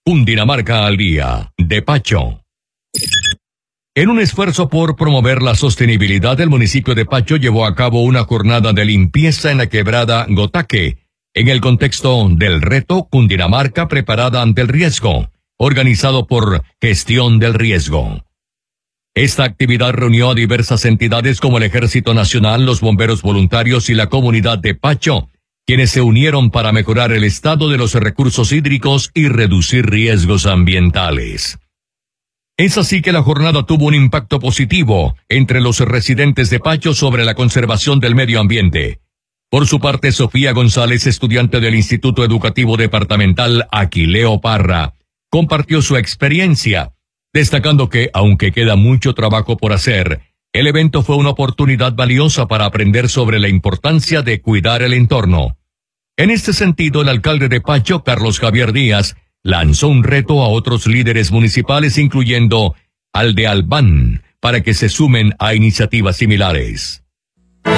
Cundinamarca al día, de Pacho. En un esfuerzo por promover la sostenibilidad, el municipio de Pacho llevó a cabo una jornada de limpieza en la quebrada Gotaque, en el contexto del reto Cundinamarca preparada ante el riesgo, organizado por Gestión del Riesgo. Esta actividad reunió a diversas entidades como el Ejército Nacional, los bomberos voluntarios y la comunidad de Pacho, quienes se unieron para mejorar el estado de los recursos hídricos y reducir riesgos ambientales. Es así que la jornada tuvo un impacto positivo entre los residentes de Pacho sobre la conservación del medio ambiente. Por su parte, Sofía González, estudiante del Instituto Educativo Departamental Aquileo Parra, compartió su experiencia, destacando que, aunque queda mucho trabajo por hacer, el evento fue una oportunidad valiosa para aprender sobre la importancia de cuidar el entorno. En este sentido, el alcalde de Pacho, Carlos Javier Díaz, lanzó un reto a otros líderes municipales, incluyendo al de Albán, para que se sumen a iniciativas similares.